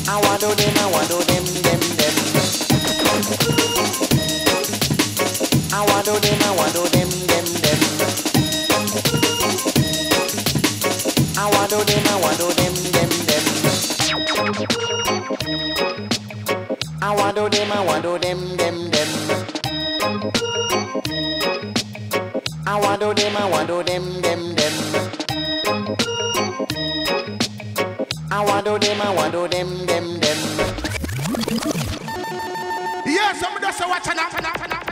I want to them, I want to them. I want to them, I want to them. I want to them, I want to them. I want to them, I want to them. I want to them, I want to them. I want to them, I want to them. Yeah, somebody just watch an up.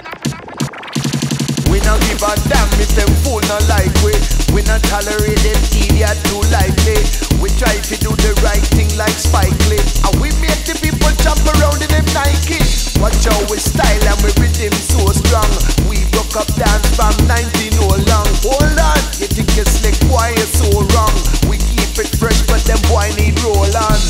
We not give a damn if them fool not like we not tolerate them idiot too lightly. We try to do the right thing like Spike Lee, and we make the people jump around in them Nike. Watch how we style and we rhythm so strong. We broke up dance from 19 oh long. Hold on, you think you slick, why you so wrong? We keep it fresh, but them boy need roll on.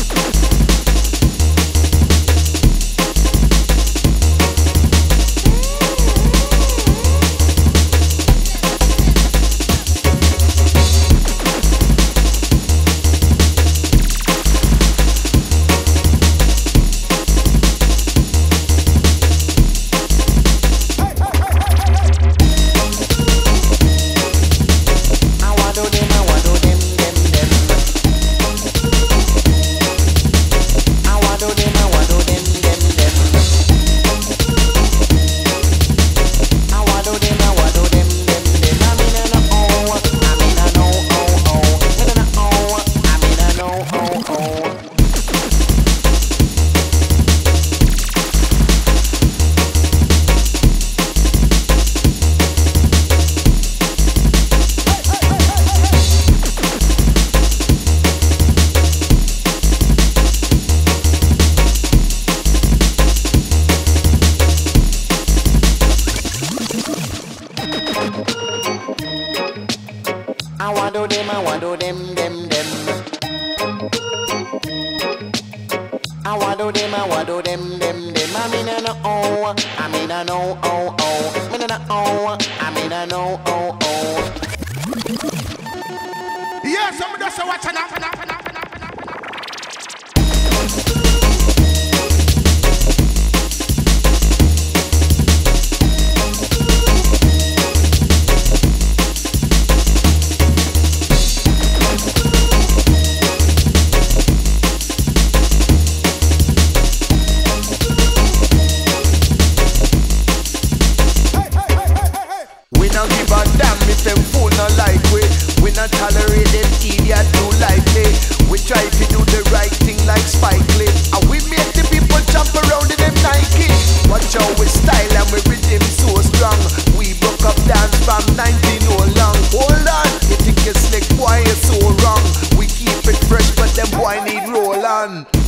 I want to them, I want to them. I want to them, I want to them. I mean I know, I mean I know, I mean I know, I mean I know, Yeah, somebody just watch an up. We not give a damn if them fool not like we not tolerate them idiot too lightly. We try to do the right thing like Spike Lee, and we make the people jump around in them Nike. Watch how we style and we rhythm so strong. We broke up dance from 19 oh long. Hold on, you think you slick, why you so wrong? We keep it fresh, but them boy need roll on.